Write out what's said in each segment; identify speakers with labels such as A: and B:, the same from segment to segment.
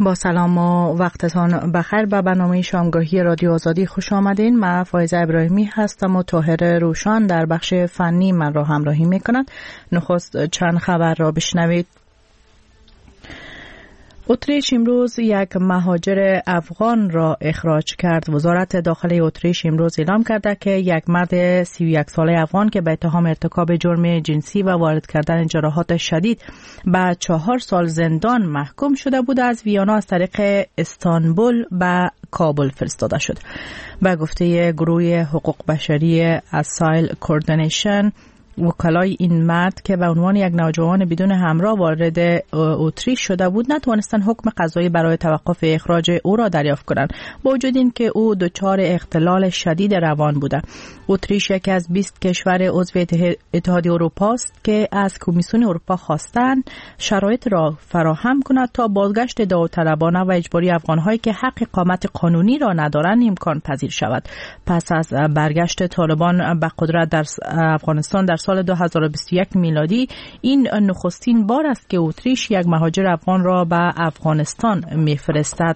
A: با سلام و وقتتان بخیر. به برنامه شامگاهی رادیو آزادی خوش آمدین. من فایزه ابراهیمی هستم و طاهر روشان در بخش فنی من را همراهی می‌کند. نخست چند خبر را بشنوید. اتریش امروز یک مهاجر افغان را اخراج کرد. وزارت داخلی اتریش امروز اعلام کرده که یک مرد 31 ساله افغان که به اتهام ارتکاب جرم جنسی و وارد کردن جراحات شدید به 4 سال زندان محکوم شده بود از ویانا از طریق استانبول به کابل فرستاده شد. به گفته گروه حقوق بشری اسایل کوردینیشن، وکلای این مرد که به عنوان یک نوجوان بدون همراه وارد اتریش شده بود نتوانستند حکم قضایی برای توقف اخراج او را دریافت کنند، با وجود اینکه او دچار اختلال شدید روان بوده. اتریش یکی از 20 کشور عضو اتحادیه اروپا است که از کمیسیون اروپا خواستند شرایط را فراهم کند تا بازگشت داوطلبانه و اجباری افغان‌هایی که حق اقامت قانونی را ندارند امکان پذیر شود. پس از برگشت طالبان به قدرت در افغانستان در سال 2021 میلادی، این نخستین بار است که اتریش یک مهاجر افغان را به افغانستان می‌فرستد.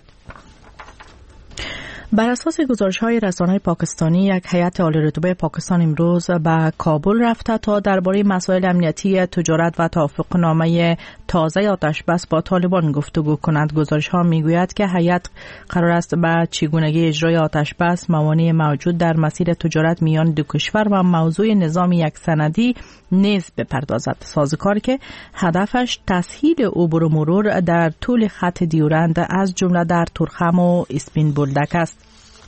A: بر اساس گزارش‌های رسانه‌های پاکستانی، یک هیئت عالی‌رتبه پاکستان امروز به کابل رفته تا درباره مسائل امنیتی، تجارت و توافقنامه تازه آتشبس با طالبان گفتگو کند. گزارش‌ها می‌گوید که هیئت قرار است به چگونگی اجرای آتشبس، موانع موجود در مسیر تجارت میان دو کشور و موضوع نظام یک سندی نیز بپردازد. سازوکاری که هدفش تسهیل عبور و مرور در طول خط دیورند از جمله در تورخم و اسپین بولدک است.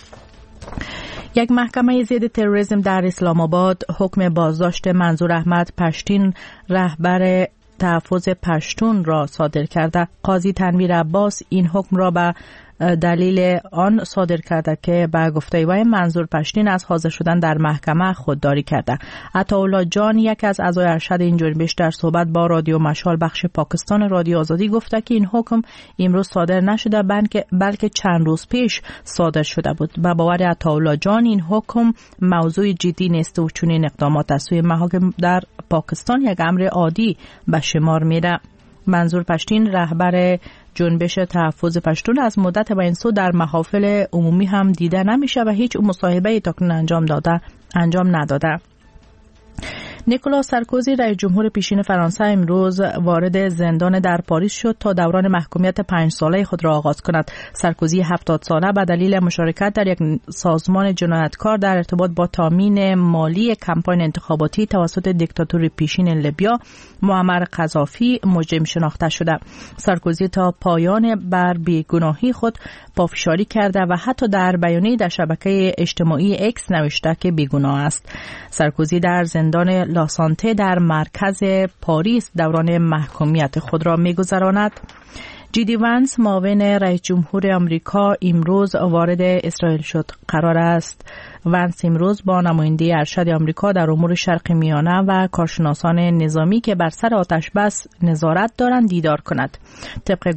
A: یک محکمه ضد تروریسم در اسلام آباد حکم بازداشت منظور احمد پشتین، رهبر تحفظ پشتون را صادر کرده. قاضی تنویر عباس این حکم را به دلیل آن صادر کرده که به گفته وی منظور پشتین از حاضر شدن در محکمه خودداری کرده. عطاالله جان، یک از اعضای ارشد این جنبش، در صحبت با رادیو مشال بخش پاکستان رادیو آزادی گفته که این حکم امروز صادر نشده بلکه چند روز پیش صادر شده بود. به باور عطاالله جان این حکم موضوع جدی نیست و چنین اقدامات از سوی محاکم در پاکستان یک امر عادی به شمار میره. منظور پشتین، رهبر جنبش تحفظ پشتون، از مدت به این سو در محافل عمومی هم دیده نمیشه و هیچ مصاحبه‌ای تاکنون انجام نداده. نیکولاس سارکوزی، رئیس جمهور پیشین فرانسه، امروز وارد زندان در پاریس شد تا دوران محکومیت 5 ساله خود را آغاز کند. سارکوزی 70 ساله به دلیل مشارکت در یک سازمان جنایتکار در ارتباط با تامین مالی کمپاین انتخاباتی توسط دیکتاتور پیشین لیبیا معمر قذافی مجرم شناخته شده. سارکوزی تا پایان بر بیگناهی خود پافشاری کرده و حتی در بیانیه‌ای در شبکه اجتماعی اکس نوشته که بیگناه است. سارکوزی در زندان لاسانته در مرکز پاریس دوران محکومیت خود را می‌گذراند. جی دی وانس، معاون رئیس جمهور آمریکا، امروز وارد اسرائیل شد. قرار است وانس امروز با نماینده ارشد آمریکا در امور شرق میانه و کارشناسان نظامی که بر سر آتشبس نظارت دارند دیدار کند. طبق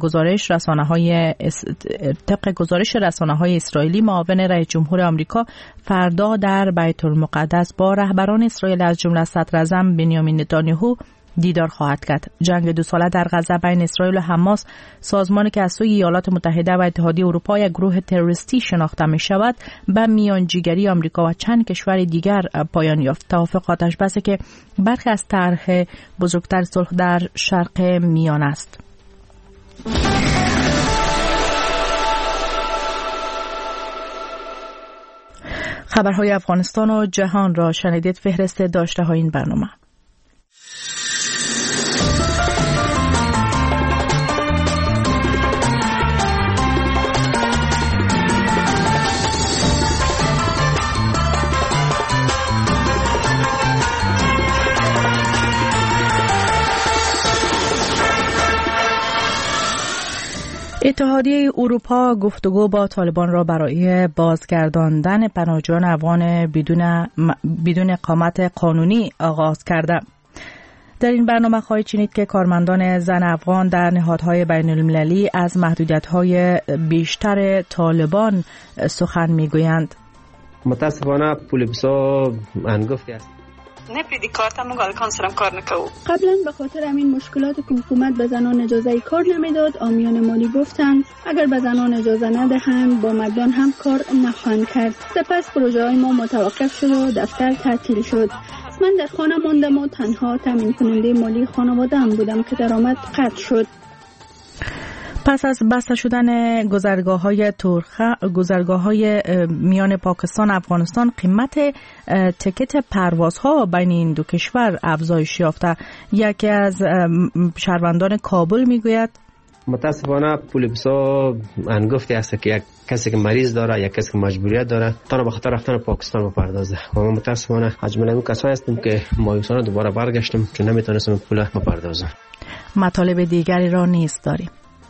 A: گزارش رسانه‌های اسرائیلی، معاون رئیس جمهور آمریکا فردا در بیت المقدس با رهبران اسرائیل از جمله صدراعظم بنیامین نتانیاهو دیدار خواهد کرد. جنگ 2 ساله در غزه بین اسرائیل و حماس، سازمانی که از سوی ایالات متحده و اتحادیه اروپا یک گروه تروریستی شناخته می شود، به میانجیگری آمریکا و چند کشور دیگر پایان یافت. توافق آتشبسی که برخی از طرح بزرگتر صلح در شرق میانه است. خبرهای افغانستان و جهان را شنیدید. فهرست داشته های این برنامه. اتحادیه اروپا گفتگو با طالبان را برای بازگرداندن پناهجویان افغان بدون اقامت قانونی آغاز کرده. در این برنامه خواهید شنید که کارمندان زن افغان در نهادهای بین المللی از محدودیت‌های بیشتر طالبان سخن می‌گویند.
B: متاسفانه پولیس‌ها انگفتی است. نپریدی کارت مگال کانسرم کار نکو.
C: قبلا به خاطر همین مشکلات که حکومت به زنان اجازه کار نمیداد، عامیان مالی گفتند اگر به زنان اجازه ندهند با مردان هم کار نخواهند کرد. سپس پروژه های ما متوقف شد و دفتر تعطیل شد. من در خانه ماندم و تنها تامین کننده مالی خانواده هم بودم که درآمد قطع شد.
A: پس از بسته شدن گذرگاه‌های میان پاکستان و افغانستان، قیمت تکت پروازها بین این دو کشور افزایش یافته. یکی از شهروندان کابل میگوید
D: متاسفانه پول بسا انگفتی است که یک کسی که مریض داره یا کسی که مجبوریت داره تا به خاطر رفتن پاکستان بپردازه و ما متاسفانه از جمله اون کسایی هستیم که مایوسانه دوباره برگشتیم چون نمیتونستیم پول بپردازیم.
A: مطالب دیگری را نیز داریم.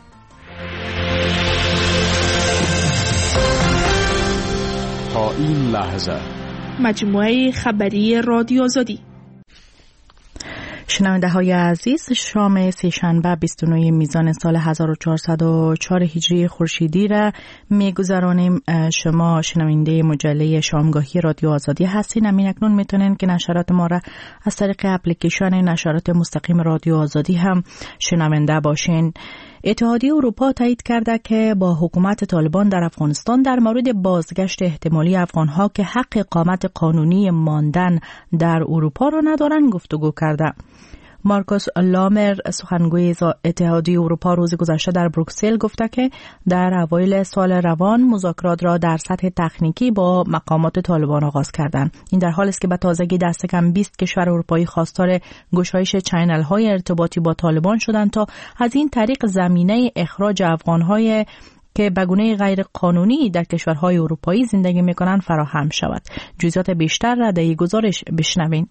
E: تا این لحظه
F: مجموعه خبری رادیو آزادی.
A: شنونده های عزیز، شام سه‌شنبه 29 میزان سال 1404 هجری خورشیدی را میگذرانیم. شما شنونده مجله شامگاهی رادیو آزادی هستین. همین اکنون میتونین که نشرات ما را از طریق اپلیکیشن نشرات مستقیم رادیو آزادی هم شنونده باشین. اتحادیه اروپا تایید کرده که با حکومت طالبان در افغانستان در مورد بازگشت احتمالی افغانها که حق اقامت قانونی ماندن در اروپا را ندارند گفتگو کرده. مارکوس لامر، سخنگوی اتحادیه اروپا، روز گذشته در بروکسل گفته که در اوایل سال روان مذاکرات را در سطح تکنیکی با مقامات طالبان آغاز کردند. این در حالی است که به تازگی دست کم 20 کشور اروپایی خواستار گشایش چنل‌های ارتباطی با طالبان شدند تا از این طریق زمینه اخراج افغان‌های که به گونه غیر قانونی در کشورهای اروپایی زندگی می‌کنند فراهم شود. جزئیات بیشتر را در این گزارش بشنوید.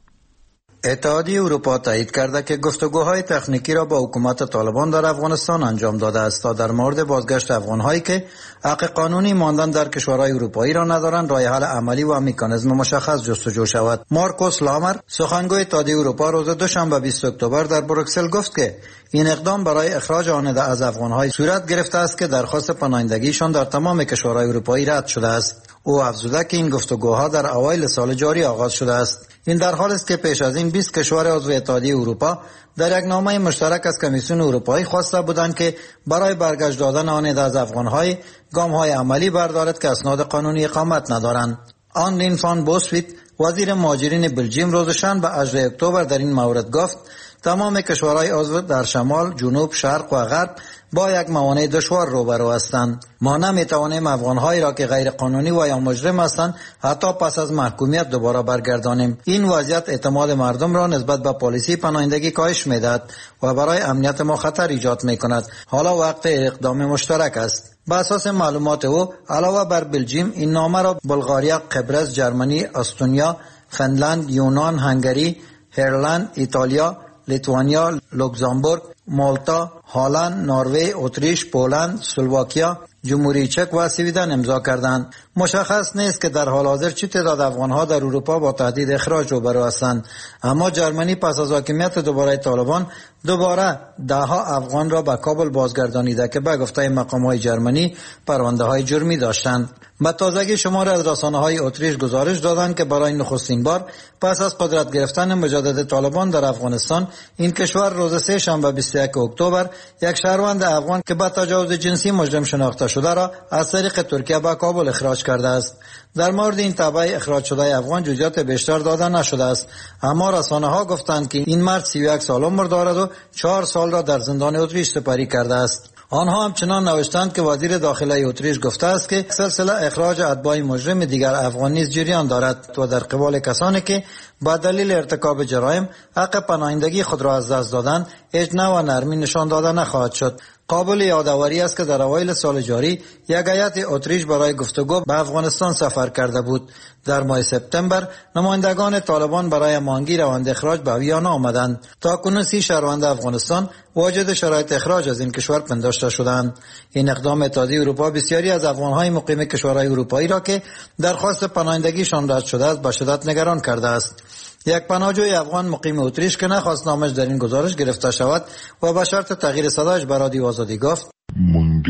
G: اتحادیه اروپا تایید کرده که گفتگوهای تکنیکی را با حکومت طالبان در افغانستان انجام داده است تا در مورد بازگشت افغان‌هایی که حق قانونی ماندن در کشورهای اروپایی را ندارند راه حل عملی و مکانیزم مشخص جستجو شود. مارکوس لامر، سخنگوی اتحادیه اروپا، روز دوشنبه 20 اکتبر در بروکسل گفت که این اقدام برای اخراج آنان از افغان‌های صورت گرفته است که درخواست پناهندگیشان در تمام کشورهای اروپایی رد شده است. او افزوده که این گفتگوها در اوایل سال جاری آغاز شده است. این در حالی است که پیش از این 20 کشور عضو اتحادیه اروپا در یک نامه مشترک از کمیسیون اروپایی خواسته بودند که برای برگشت دادن آنان از افغان‌های گام‌های عملی بردارد که اسناد قانونی اقامت ندارند. آنلین فان بوسویت، وزیر مهاجرین بلژیم، روز شنبه 18 اکتبر در این مورد گفت تمام کشورهای عضو در شمال، جنوب، شرق و غرب با یک موانع دشوار روبرو هستند. ما نمیتوانیم افغان‌هایی را که غیر قانونی و یا مجرم هستند حتی پس از محکومیت دوباره برگردانیم. این وضعیت اعتماد مردم را نسبت به پالیسی پناهندگی کاهش میدهد و برای امنیت ما خطر ایجاد میکند. حالا وقت اقدام مشترک است. به اساس معلومات او، علاوه بر بلژیم، این نامه را بلغاریا، قبرس، جرمنی، استونیا، فنلند، یونان، هنگری، ایرلند، ایتالیا، لیتوانیا، لوکزامبورگ، مالتا، هلند، نروژ، اتریش، پولند، اسلواکیا، جمهوری چک و سویدن امضا کردند. مشخص نیست که در حال حاضر چه تعداد افغان‌ها در اروپا با تهدید اخراج روبرو هستند، اما جرمنی پس از حاکمیت دوباره طالبان دوباره ده‌ها افغان را به کابل بازگردانیده که به گفته مقام‌های جرمنی پرونده‌های جرمی داشتند. به تازگی شماری از رسانه‌های اتریش گزارش دادند که برای نخستین بار پس از قدرت گرفتن مجدد طالبان در افغانستان، این کشور روز سه شنبه 21 اکتبر یک شهروند افغان که به تجاوز جنسی مجرم شناخته شده را از طریق ترکیه به کابل اخراج کرده است. در مورد این تبع اخراج شده افغان جزئیات بیشتر داده نشده است، اما رسانه‌ها گفتند که این مرد 31 سال عمر دارد و 4 سال را در زندان اتریش سپری کرده است. آنها همچنان نوشتند که وزیر داخله اتریش گفته است که سلسله اخراج اتباع مجرم دیگر افغان نیز جریان دارد و در قبال کسانی که با دلیل ارتکاب جرایم حق پناهندگی خود را از دست دادند هیچ نوع نرمی نشان داده نخواهد شد. قابل یادآوری است که در اوایل سال جاری یک هیئت اتریش برای گفتگو به افغانستان سفر کرده بود. در ماه سپتامبر نمایندگان طالبان برای هماهنگی روند اخراج به ویانا آمدند. تاکنون 30 شهروند افغانستان واجد شرایط اخراج از این کشور پنداشته شدند. این اقدام اتحادیه اروپا بسیاری از افغان‌های مقیم کشورهای اروپایی را که درخواست پناهندگیشان رد شده است به شدت نگران کرده است. یک پناهجوی افغان مقیم اتریش که نخواست نامش در این گزارش گرفته شود و به شرط تغییر صدایش به رادیو آزادی گفت:
E: مونږ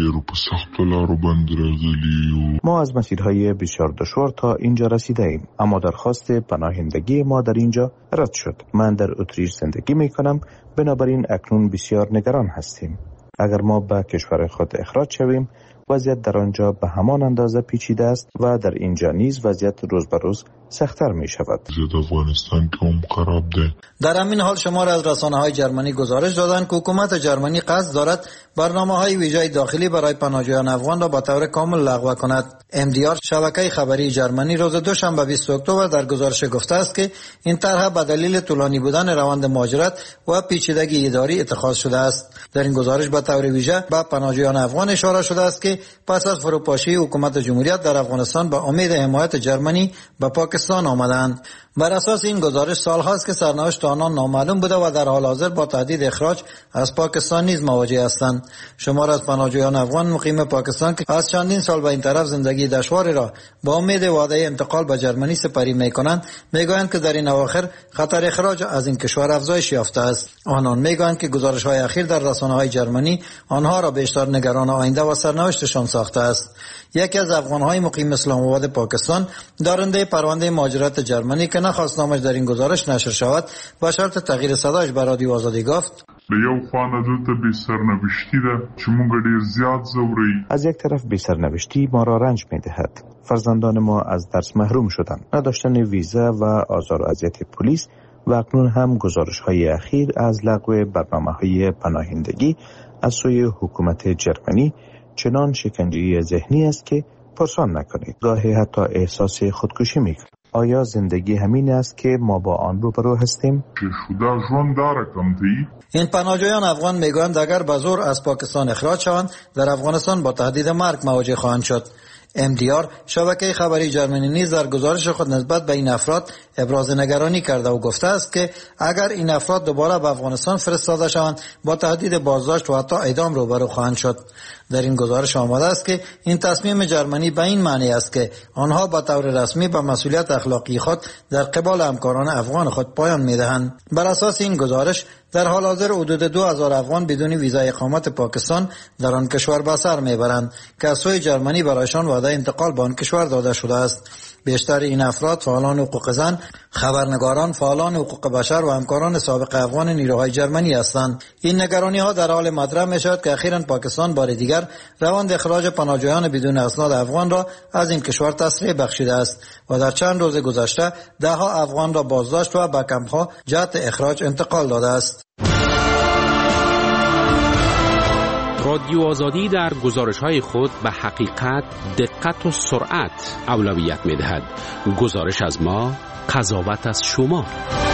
H: رو په سختو لارو باندې راغلي.
I: ما از مسیرهای بسیار دشوار تا اینجا رسیده ایم، اما درخواست پناهندگی ما در اینجا رد شد. من در اتریش زندگی می کنم، بنابراین اکنون بسیار نگران هستیم. اگر ما به کشور خود اخراج شویم، وضعیت در آنجا به همان اندازه پیچیده است و در اینجا نیز وضعیت روز به روز سخت‌تر می شود.
H: افغانستان که هم خراب ده.
G: در همین حال شمار از رسانه‌های جرمنی گزارش دادند که حکومت جرمنی قصد دارد برنامه‌های ویژه داخلی برای پناهجویان افغان را به طور کامل لغو کند. MDR شبکه خبری جرمنی روز دوشنبه 20 اکتبر در گزارش گفته است که این طرح به دلیل طولانی بودن روند مهاجرت و پیچیدگی اداری اتخاذ شده است. در این گزارش به طور ویژه به پناهجویان افغان اشاره شده است که پس از فروپاشی حکومت جمهوریت در افغانستان به امید حمایت جرمنی به پاکستان آمدند. بر اساس این گزارش سالهاست که سرنوشت آنان نامعلوم بوده و در حال حاضر با تهدید اخراج از پاکستان نیز مواجه هستند. شمار از پناهجویان افغان مقیم پاکستان که از چندین سال به این طرف زندگی دشواری را با امید وعده انتقال به جرمنی سپری می‌کنند، می‌گویند که در این اواخر خطر اخراج از این کشور افزایش یافته است. آنان می‌گویند که گزارش‌های اخیر در رسانه‌های جرمنی آنها را بیشتر نگران آینده و سرنوشتشان ساخته است. یکی از افغان‌های مقیم اسلام آباد پاکستان دارنده پرونده مهاجرت جرمنی که نخواست نامش در این گزارش نشر شود با شرط تغییر صدایش به رادیو آزادی گفت:
H: به یو خوانه دلته بی سرنوشتی ده چې مونږ ډیر زیات زوري.
I: از یک طرف بی سرنوشتی ما را رنج می‌دهد. فرزندان ما از درس محروم شدند. نداشتن ویزا و آزار و اذیت پلیس و اکنون هم گزارش‌های اخیر از لغو برنامه‌های پناهندگی از سوی حکومت جرمنی چنان شکنجه ذهنی است که پرسان نکنید. گاهی حتی احساس خودکشی می‌کنید. آیا زندگی همین است که ما با آن روبرو هستیم؟
G: این پناهجویان افغان میگویند اگر به زور از پاکستان اخراج شوند در افغانستان با تهدید مرگ مواجه خواهند شد. MDR شبکه خبری جرمنی نیز در گزارش خود نسبت به این افراد ابراز نگرانی کرده و گفته است که اگر این افراد دوباره به افغانستان فرستاده شوند با تهدید بازداشت و حتی اعدام روبرو خواهند شد. در این گزارش آمده است که این تصمیم جرمنی به این معنی است که آنها به طور رسمی به مسئولیت اخلاقی خود در قبال همکاران افغان خود پایان می‌دهند. بر اساس این گزارش در حال حاضر حدود 2000 افغان بدون ویزا اقامت پاکستان در آن کشور به سر میبرند که از سوی جرمنی برایشان وعده انتقال به آن کشور داده شده است. بیشتر این افراد فعالان حقوق زن، خبرنگاران، فعالان حقوق بشر و همکاران سابق افغان نیروهای جرمنی هستند. این نگرانی‌ها در حال مطرح می‌شود که اخیراً پاکستان بار دیگر روند اخراج پناهجویان بدون اسناد افغان را از این کشور تسریع بخشیده است و در چند روز گذشته ده‌ها افغان را بازداشت و به کمپ‌ها جهت اخراج انتقال داده است.
J: رادیو آزادی در گزارش‌های خود به حقیقت، دقت و سرعت اولویت می‌دهد. گزارش از ما، قضاوت از شما.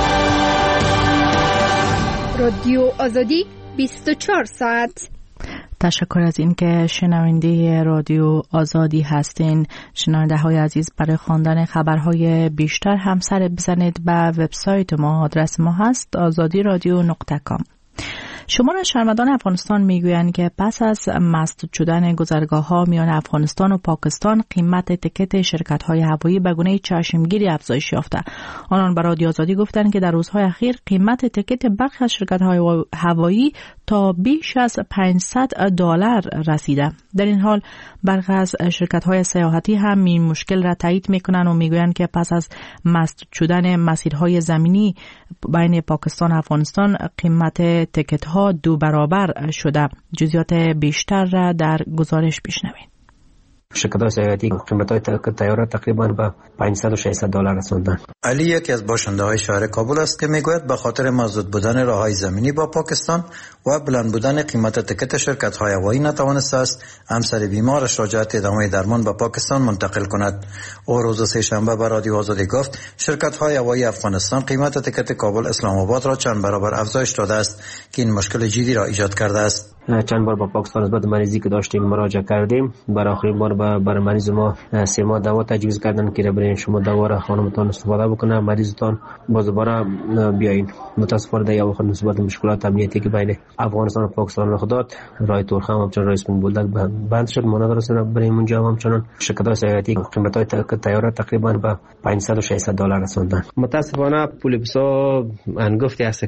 C: رادیو آزادی 24 ساعت.
A: تشکر از این که شنونده رادیو آزادی هستین. شنونده های عزیز، برای خواندن خبرهای بیشتر هم سر بزنید به وبسایت ما. آدرس ما هست azadiradio.com. شمار شهروندان افغانستان میگویند که پس از مسدود شدن گذرگاه‌ها میان افغانستان و پاکستان قیمت تکت شرکت‌های هوایی به گونه چشمگیری افزایش یافته. آنان به رادیو آزادی گفتند که در روزهای اخیر قیمت تکت برخی از شرکت‌های هوایی تا بیش از $500 رسیده. در این حال برخی از شرکت‌های سیاحتی هم این مشکل را تایید می‌کنند و میگویند که پس از مسدود شدن مسیرهای زمینی بین پاکستان و افغانستان قیمت تکت‌ها 2 برابر شده. جزئیات بیشتر را در گزارش بشنوید.
D: شرکت‌های سیاحتی قیمت‌های طیاره تقریباً به $500 و $600 رسوندن.
G: علی یکی از باشنده‌های شهر کابل است که میگوید به خاطر مسدود بودن راه‌های زمینی با پاکستان و بلند بودن قیمت تکت شرکت‌های هوایی نتوانسته است همسر بیمارش را جهت ادامه درمان به پاکستان منتقل کند. او روز سه‌شنبه به رادیو آزادی گفت شرکت‌های هوایی افغانستان قیمت تکت کابل اسلام آباد را چند برابر افزایش داده است که این مشکل جدی را ایجاد کرده است.
D: چند بار با پاکستان نسبت مریضی که داشتیم مراجعه کردیم. برای آخرین بار برای مریض ما 3 ماه دوا تجویز کردن که برای شما دوا را خانمتان استفاده بکنه، مریضتان باز دوباره بیاین. متاسفانه در اواخر نسبت مشکلات امنیتی که بین افغانستان و پاکستان رخ داد، راه تورخم همچنان راه اسپین بولدک بند شد. ما ندارستیم برای اونجا همچنان شرکت‌های سیاحتی قیمت‌های طیاره تقریباً به $500 و $600 رسوندن. متاسفانه پول بسا انگفتی است که یک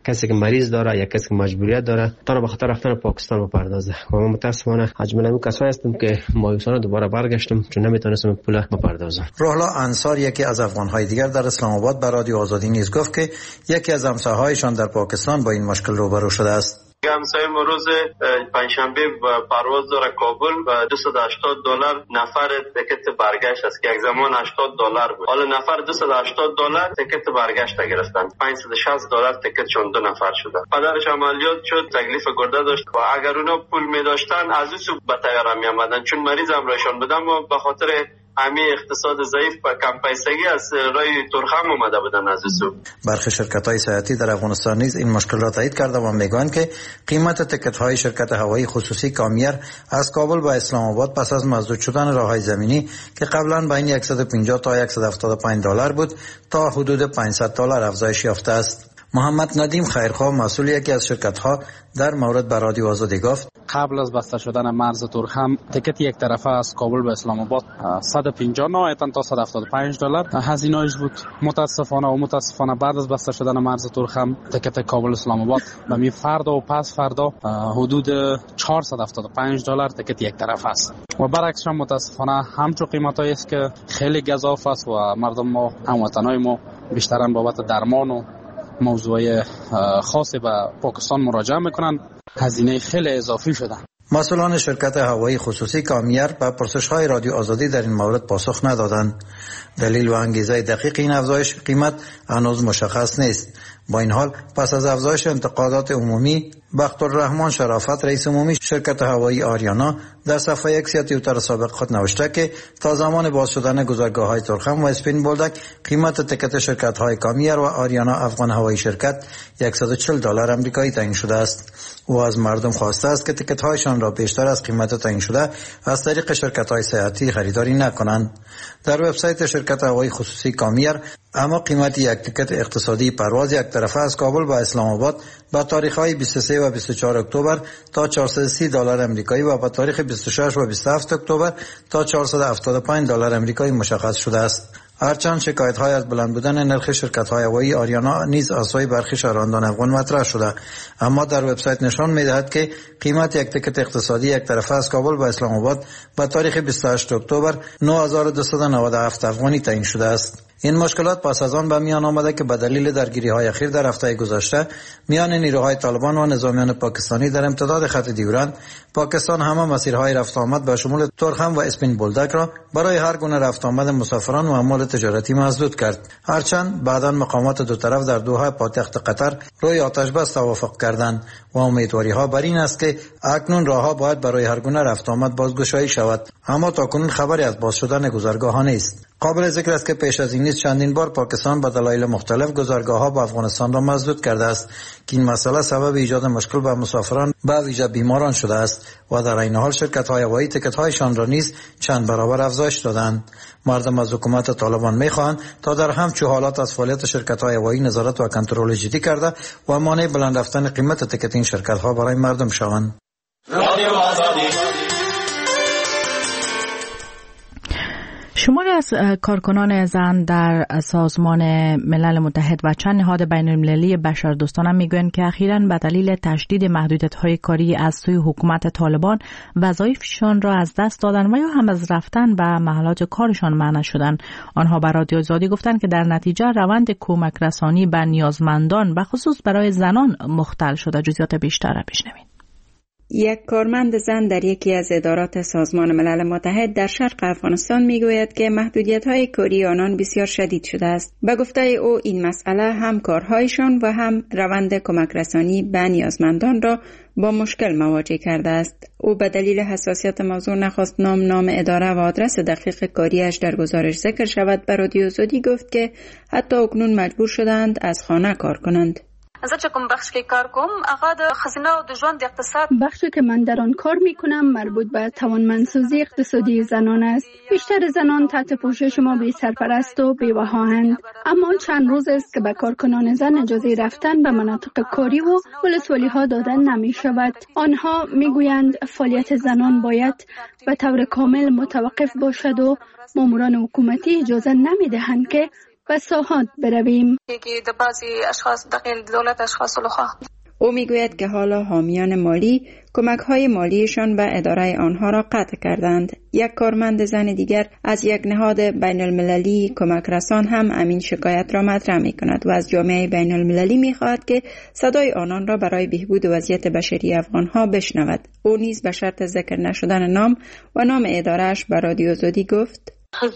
D: کسی که مریض داره یا کسی که مجبوریت داره تا به خاطر رفتن پاکستان بپردازه. و من متاسفانه از جمله کسایی هستم که مایوسانه دوباره برگشتم چون نمیتونستم پول بپردازم.
G: روحلا انصار یکی از افغان‌های دیگر در اسلام آباد به رادیو آزادی نیز گفت که یکی از همسایه‌هایشان در پاکستان با این مشکل روبرو شده است.
K: همسایه ما روز پنجشنبه پرواز داره کابل و $280 نفر تیکت برگشت است که یک زمان $80 بود. حالا نفر $280 تیکت برگشت گرفتن. $560 تیکتشون 2 نفر شده. پدرش عملیات شد، تکلیف گرده داشت و اگر اونا پول می داشتن از او سو به تیاره می آمدن چون مریض همراهشان بودن و به خاطر همه اقتصاد ضعیف و کم پیسگی از رای ترخم اومده بودن از سو.
G: برخی شرکت‌های سیاحتی در افغانستان نیز این مشکل را تایید کرده و میگویند که قیمت تیکت‌های شرکت هوایی خصوصی کامیر از کابل به اسلام آباد پس از مسدود شدن راه‌های زمینی که قبلا بین $150 تا $175 بود تا حدود $500 افزایش یافته است. محمد ندیم خیرخواه مسئول یکی از شرکت‌ها در مورد به رادیو آزادی گفت
L: قبل از بسته شدن مرز ترخم تیکت یک طرفه از کابل به اسلام آباد $150 تا $175 هزینه‌اش بود. متاسفانه بعد از بسته شدن مرز ترخم تیکت کابل اسلام آباد به می فردا و پس فردا حدود $475 تیکت یک طرفه است و برعکسش متاسفانه همچون قیمتایی است که خیلی گزاف است و مردم ما هموطنای ما بیشترن بابت درمان و موضوع خاصی به پاکستان مراجعه میکنن، هزینه خیلی اضافی شده.
G: مسئولان شرکت هوایی خصوصی کامیر به پرسش‌های رادیو آزادی در این مورد پاسخ ندادند. دلیل و انگیزه دقیق این افزایش قیمت هنوز مشخص نیست. با این حال پس از افزایش انتقادات عمومی، بختالرحمن شرافت رئیس عمومی شرکت هوایی آریانا در صفحه اکس توییتر سابق خود نوشته که تا زمان باز شدن گذرگاه‌های ترخم و اسپین بولدک قیمت تیکت شرکت‌های کامیر و آریانا افغان هوایی شرکت $140 آمریکایی تعیین شده است. او از مردم خواسته است که تیکت‌هایشان را بیشتر از قیمت تعیین شده از طریق شرکت‌های سیاحتی خریداری نکنند. در وبسایت شرکت هوایی خصوصی کامیر اما قیمت یک تیکت اقتصادی پرواز یک طرفه از کابل به اسلام آباد با تاریخ‌های 23 و 24 اکتبر تا $430 آمریکایی و با تاریخ 26 و 27 اکتبر تا $475 آمریکایی مشخص شده است. هرچند شکایت‌های از بلند بودن نرخ شرکت‌های هوایی آریانا نیز از سوی برخی شهروندان افغان مطرح شده، اما در وبسایت نشان می‌دهد که قیمت یک تیکت اقتصادی یک طرفه از کابل به اسلام آباد با تاریخ 28 اکتبر 9297 افغانی تعیین شده است. این مشکلات پس از آن به میان آمده که به دلیل درگیری‌های اخیر در هفته گذشته میان نیروهای طالبان و نظامیان پاکستانی در امتداد خط دیورند، پاکستان همه مسیرهای رفت آمد به شمول ترخم و اسپین بولدک را برای هر گونه رفت آمد مسافران و اموال تجارتی مسدود کرد. هرچند بعداً مقامات دو طرف در دوحه پایتخت قطر روی آتش بس توافق کردند و امیدواری‌ها بر این است که اکنون راه‌ها باید برای هر گونه رفت آمد بازگشایی شود، اما تاکنون خبری از باز شدن گذرگاه‌ها نیست. قابل ذکر است که پیش از این نیز چندین بار پاکستان به دلایل مختلف گذرگاه‌ها با افغانستان را مسدود کرده است که این مسئله سبب ایجاد مشکل به مسافران به ویژه بیماران شده است و در این حال شرکت‌های هوایی تیکت‌هایشان را نیز چند برابر افزایش دادند. مردم از حکومت طالبان می‌خواهند تا در همچون حالات از فعالیت شرکت‌های هوایی نظارت و کنترل جدی کرده و مانع بلند رفتن قیمت تیکت این شرکت‌ها برای مردم شوند.
A: شماری از کارکنان زن در سازمان ملل متحد و چند نهاد بین‌المللی بشردوستانه میگویند که اخیراً به دلیل تشدید محدودیت‌های کاری از سوی حکومت طالبان وظایفشان را از دست دادن و یا هم از رفتن به محلات کارشان منع شدند. آنها به رادیو آزادی گفتند که در نتیجه روند کمک رسانی به نیازمندان به خصوص برای زنان مختل شده. جزئیات بیشتر را بشنوید.
M: یک کارمند زن در یکی از ادارات سازمان ملل متحد در شرق افغانستان میگوید که محدودیت‌های کاری آنان بسیار شدید شده است. به گفته او این مسئله هم کارهایشان و هم روند کمک رسانی به نیازمندان را با مشکل مواجه کرده است. او به دلیل حساسیت موضوع نخواست نام اداره و آدرس دقیق کاریش در گزارش ذکر شود. به رادیو آزادی گفت که حتی اکنون مجبور شدند از خانه کار کنند.
C: بخشی که من در آن کار می کنم مربوط به توانمندسازی اقتصادی زنان است. بیشتر زنان تحت پوشش ما بی سرپرست و بی‌وهاهند، اما چند روز است که به کارکنان زن اجازه رفتن به مناطق کاری و ولسوالی ها دادن نمی شود. آنها می گویند فعالیت زنان باید به طور کامل متوقف باشد و ماموران حکومتی اجازه نمی دهند که و ساحات برویم.
M: او میگوید که حالا حامیان مالی کمک‌های مالیشان به اداره آنها را قطع کردند. یک کارمند زن دیگر از یک نهاد بین المللی کمک رسان هم همین شکایت را مطرح می‌کند و از جامعه بین المللی می‌خواهد که صدای آنان را برای بهبود وضعیت بشری افغان‌ها بشنود. او نیز به شرط ذکر نشدن نام و نام اداره‌اش به رادیو آزادی گفت: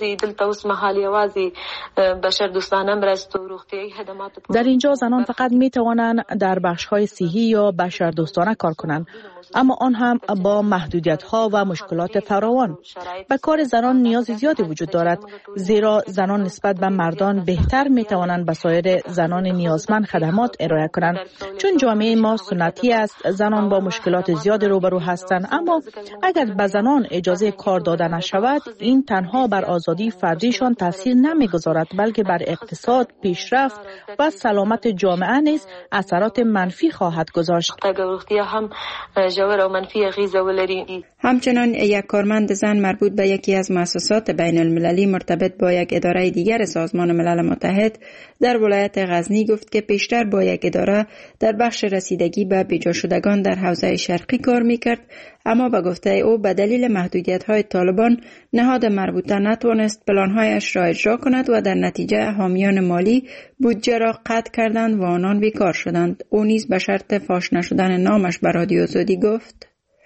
A: در اینجا زنان فقط می توانند در بخش‌های صحی یا بشردوستانه کار کنند، اما آن هم با محدودیت‌ها و مشکلات فراوان. به کار زنان نیاز زیادی وجود دارد، زیرا زنان نسبت به مردان بهتر می توانند به سایر زنان نیازمند خدمات ارائه کنند. چون جامعه ما سنتی است، زنان با مشکلات زیادی روبرو هستند، اما اگر به زنان اجازه کار داده نشود، این تنها بر آزادی فردیشان تاثیر نمیگذارد، بلکه بر اقتصاد، پیشرفت و سلامت جامعه نیز اثرات منفی خواهد گذاشت.
M: همچنان یک کارمند زن مربوط به یکی از مؤسسات بین المللی مرتبط با یک اداره دیگر سازمان ملل متحد در ولایت غزنی گفت که پیشتر با یک اداره در بخش رسیدگی به بیجا شدگان در حوزه شرقی کار میکرد، اما به گفته او به دلیل محدودیت‌های طالبان نهاد مربوطه نتوانست پلان‌هایش را اجرا کند و در نتیجه حامیان مالی بودجه را قطع کردند و آنان بیکار شدند. او نیز به شرط فاش نشدن نامش به رادیو آزادی گفت: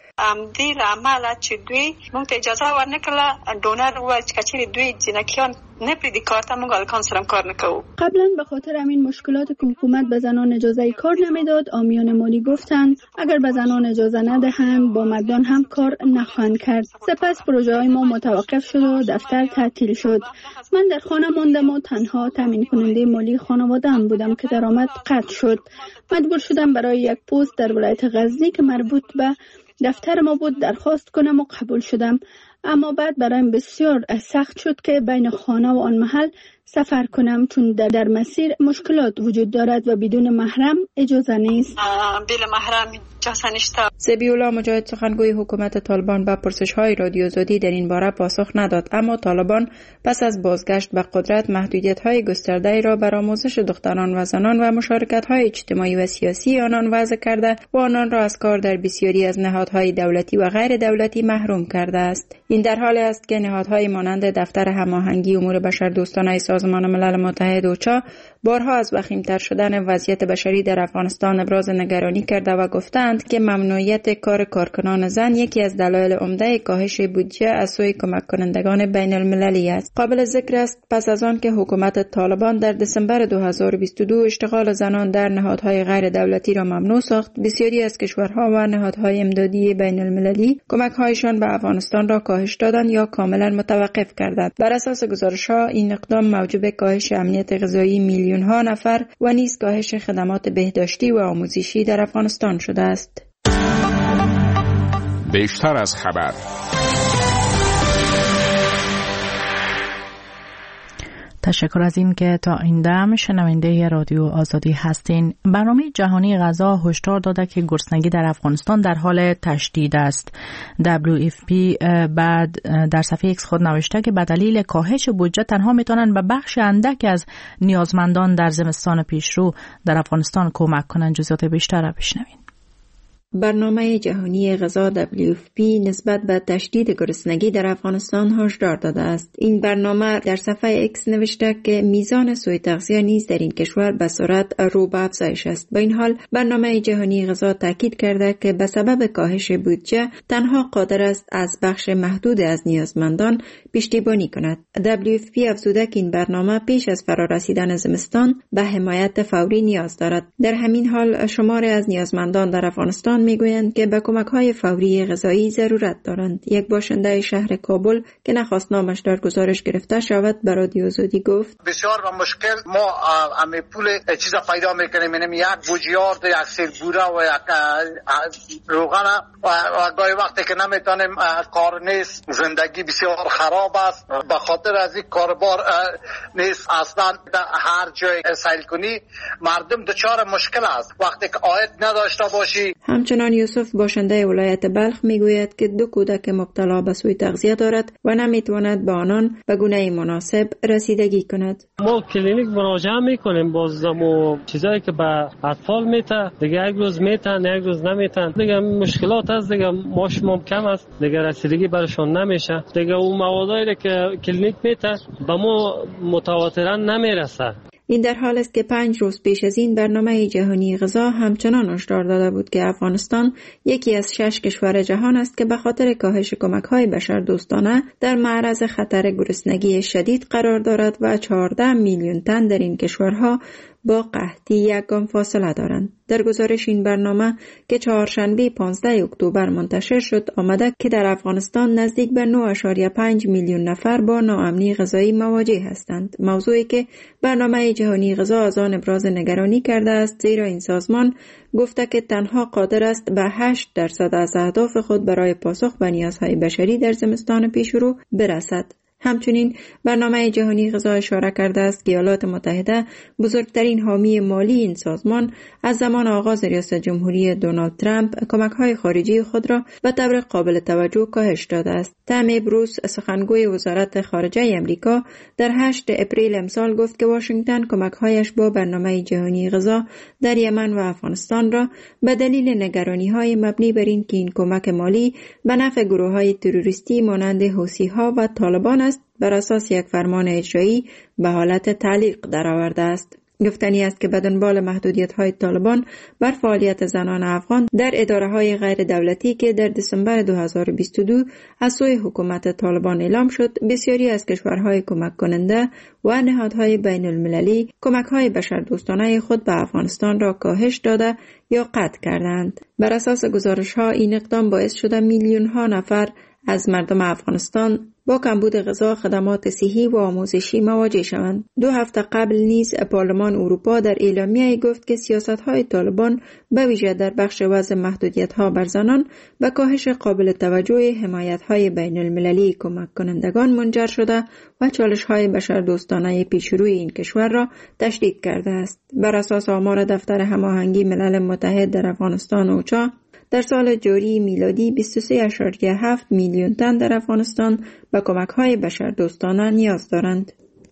B: دې عمله چې دوی موږ ته اجازه ورنکړه ډونر و چې کچېرې دوی جنکیان نه پریدي کار ته موږ الکان سره کار نکوو.
C: قبلا به خاطر همین مشکلات که حکومت به زنان اجازه کار نمیداد، عامیان مالی گفتند اگر به زنان اجازه ندهند با مردان هم کار نخواهند کرد. سپس پروژه های ما متوقف شد و دفتر تعطیل شد. من در خانه ماندم و تنها تامین کننده مالی خانواده‌ام بودم که درآمد قطع شد. مجبور شدم برای یک پست در ولایت غزنی که مربوط به دفتر ما بود درخواست کنم و قبول شدم، اما بعد برایم بسیار سخت شد که بین خانه و آن محل سفر کنم، چون در مسیر مشکلات وجود دارد و بدون محرم اجازه نیست.
B: بلا محرم اجازه نیست.
M: ذبیح‌الله مجاهد سخنگوی حکومت طالبان به پرسش‌های رادیو آزادی در این باره پاسخ نداد، اما طالبان پس از بازگشت به قدرت محدودیت‌های گسترده‌ای را بر آموزش دختران و زنان و مشارکت‌های اجتماعی و سیاسی آنان وضع کرده و آنان را از کار در بسیاری از نهادهای دولتی و غیر دولتی محروم کرده است. این در حالی است که نهادهای مانند دفتر هماهنگی امور بشردوستانه سازمان ملل متحد اوچا بارها از وخیم‌تر شدن وضعیت بشری در افغانستان ابراز نگرانی کرده و گفتند که ممنوعیت کار کارکنان زن یکی از دلایل عمده کاهش بودجه از سوی کمک کنندگان بین المللی است. قابل ذکر است پس از آن که حکومت طالبان در دسامبر 2022 اشتغال زنان در نهادهای غیر دولتی را ممنوع ساخت، بسیاری از کشورها و نهادهای امدادی بین المللی کمک‌هایشان به افغانستان را کاهش دادند یا کاملا متوقف کردند. بر اساس گزارش‌ها این اقدام موجب کاهش امنیت غذایی میلیون‌ها نفر و نیز کاهش خدمات بهداشتی و آموزشی در افغانستان شده است.
E: بیشتر از خبر.
A: تشکر از این که تا این دم شنونده رادیو آزادی هستین. برنامه جهانی غذا هشدار داده که گرسنگی در افغانستان در حال تشدید است. WFP بعد در صفحه ایکس خود نوشته که به دلیل کاهش بودجه تنها میتونن به بخش اندک از نیازمندان در زمستان پیشرو در افغانستان کمک کنند. جزئیات بیشتر را بشنوین.
M: برنامه جهانی غذا WFP نسبت به تشدید گرسنگی در افغانستان هشدار داده است. این برنامه در صفحه ایکس نوشته که میزان سوء تغذیه نیز در این کشور به سرعت رو به افزایش است. با این حال برنامه جهانی غذا تاکید کرده که به سبب کاهش بودجه تنها قادر است از بخش محدود از نیازمندان پشتیبانی کند. WFP افزوده که این برنامه پیش از فرارسیدن زمستان به حمایت فوری نیاز دارد. در همین حال شماری از نیازمندان در افغانستان میگویند که به کمک‌های فوری غذایی ضرورت دارند. یک باشنده شهر کابل که نخواست نامش در گزارش گرفته شود به رادیو آزادی گفت:
N: بسیار و مشکل ما همه پول چیزا پیدا میکنیم، یعنی یک بوجیار، یک سیر بوره و یک روغن و گاهی وقتی که نمیتونیم کار نیست، زندگی بسیار خراب است. به خاطر از این کاربار نیست اصلا هر جای سیل کنی مردم دچار مشکل است وقتی که عاید نداشته باشی.
M: همچنین همچنان یوسف باشنده ولایت بلخ میگوید که 2 کودک مبتلا به سوء تغذیه دارد و نمیتواند به آنان به گونه مناسب رسیدگی کند.
O: ما کلینیک مراجعه میکنیم، بازم چیزایی که به اطفال میته دیگه یک روز میتن یک روز نمیتن، دیگه مشکلات هست، دیگه ماشمام کم است، دیگه رسیدگی برشون نمیشه، دیگه اون موادایی که کلینیک میته به ما متواترا نمیرسه.
M: این در حال است که 5 روز پیش از این برنامه جهانی غذا همچنان هشدار داده بود که افغانستان یکی از 6 کشور جهان است که به خاطر کاهش کمک‌های بشردوستانه در معرض خطر گرسنگی شدید قرار دارد و 14 میلیون تن در این کشورها با قحطی یکگام فاصله دارند. در گزارش این برنامه که چهارشنبه 15 اکتبر منتشر شد آمده که در افغانستان نزدیک به 9.5 میلیون نفر با ناامنی غذایی مواجه هستند. موضوعی که برنامه جهانی غذا از آن ابراز نگرانی کرده است، زیرا این سازمان گفته که تنها قادر است به 8% از اهداف خود برای پاسخ به نیازهای بشری در زمستان پیشرو برسد. همچنین برنامه جهانی غذا اشاره کرده است که ایالات متحده بزرگترین حامی مالی این سازمان از زمان آغاز ریاست جمهوری دونالد ترامپ کمک‌های خارجی خود را به طور قابل توجه کاهش داده است. تام بروس سخنگوی وزارت خارجه آمریکا در 8 اپریل امسال گفت که واشنگتن کمک‌هایش با برنامه جهانی غذا در یمن و افغانستان را به دلیل نگرانی‌های مبنی بر این که این کمک مالی به نفع گروه‌های تروریستی مانند حوثی‌ها و طالبان است بر اساس یک فرمان اجرایی به حالت تعلیق درآورده است. گفتنی است که به دنبال محدودیت‌های طالبان بر فعالیت زنان افغان در اداره‌های غیر دولتی که در دسامبر 2022 از سوی حکومت طالبان اعلام شد، بسیاری از کشورهای کمک کننده و نهادهای بین المللی کمک‌های بشردوستانه خود به افغانستان را کاهش داده یا قطع کردند. بر اساس گزارش‌ها این اقدام باعث شده میلیون‌ها نفر از مردم افغانستان با کمبود غذا، خدمات صحی و آموزشی مواجه شوند. 2 هفته قبل نیز پارلمان اروپا در اعلامیه‌ای گفت که سیاست‌های طالبان به ویژه در بخش وضع محدودیت‌ها بر زنان به کاهش قابل توجه حمایت‌های بین المللی کمک کنندگان منجر شده و چالش‌های بشردوستانه پیشروی این کشور را تشدید کرده است. بر اساس آمار دفتر هماهنگی ملل متحد در افغانستان اوچا، در سال جاری میلادی 23.7 میلیون تن در افغانستان به کمک‌های بشردوستانه نیاز دارند.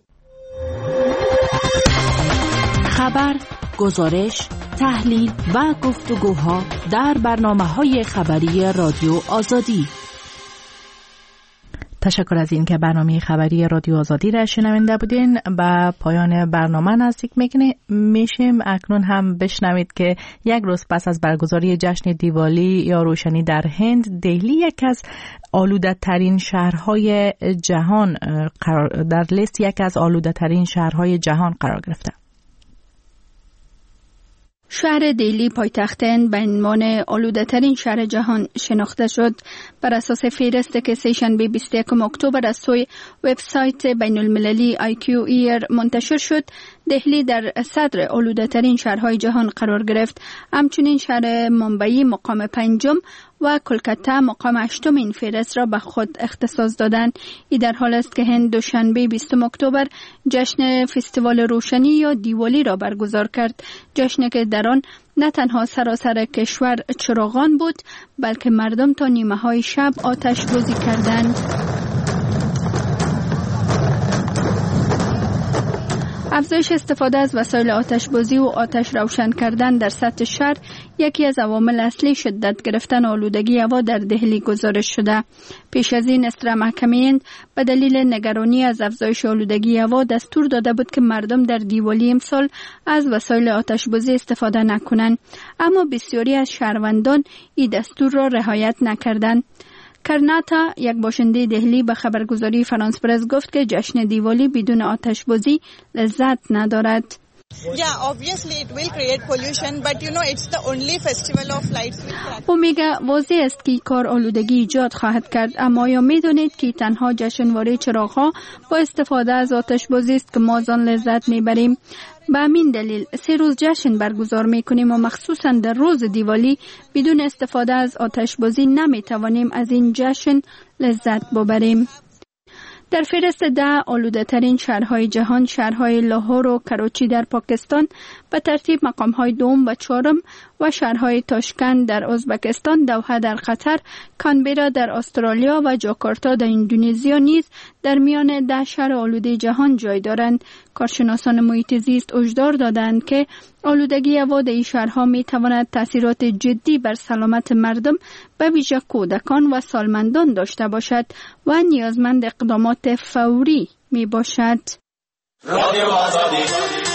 A: خبر، گزارش، تحلیل و گفتگوها در برنامه‌های خبری رادیو آزادی. تشکر از این که برنامه خبری رادیو آزادی را شنونده بودین. به پایان برنامه نزدیک میشیم. اکنون هم بشنوید که 1 روز پس از برگزاری جشن دیوالی یا روشنی در هند، دهلی یکی از آلوده ترین شهرهای جهان در لیست یکی از آلوده ترین شهرهای جهان قرار گرفته.
C: شهر دهلی پایتخت هند به عنوان آلوده ترین شهر جهان شناخته شد. بر اساس فهرستی که سه‌شنبه 21 اکتبر از سوی وبسایت بین المللی IQ Air منتشر شد، دهلی در صدر آلوده ترین شهرهای جهان قرار گرفت. همچنین شهر ممبئی مقام 5 و کلکته مقام 8 این فهرست را به خود اختصاص دادند. این در حال است که هند دوشنبه 20 اکتبر جشن فستیوال روشنی یا دیوالی را برگزار کرد. جشنی که در آن نه تنها سراسر کشور چراغان بود، بلکه مردم تا نیمه های شب آتش بازی کردند. افزایش استفاده از وسایل آتش‌بازی و آتش روشن کردن در سطح شهر یکی از عوامل اصلی شدت گرفتن آلودگی هوا در دهلی گزارش شده. پیش از این اسرا محکمه هند به دلیل نگرانی از افزایش آلودگی هوا دستور داده بود که مردم در دیوالی امسال از وسایل آتش‌بازی استفاده نکنند، اما بسیاری از شهروندان این دستور را رعایت نکردند. کرناتا، یک باشنده دهلی، به خبرگزاری فرانس پرس گفت که جشن دیوالی بدون آتش‌بازی لذت ندارد. او میگه واضح است که کار آلودگی ایجاد خواهد کرد، اما یا میدونید که تنها جشنواره چراغ‌ها با استفاده از آتش‌بازی است که ما از آن لذت میبریم. به همین دلیل 3 روز جشن برگزار میکنیم و مخصوصا در روز دیوالی بدون استفاده از آتش‌بازی نمیتوانیم از این جشن لذت ببریم. در فهرست 10 آلوده ترین شهرهای جهان شهرهای لاهور و کراچی در پاکستان به ترتیب مقامهای دوم و چهارم و شهرهای تاشکند در ازبکستان، دوحه در قطر، کانبرا در استرالیا و جاکارتا در اندونزیا نیز در میان 10 شهر آلوده جهان جای دارند. کارشناسان محیط زیست هشدار دادند که آلودگی هوا در این شهرها می تواند تاثیرات جدی بر سلامت مردم به ویژه کودکان و سالمندان داشته باشد و نیازمند اقدامات فوری می باشد. رادیو آزادی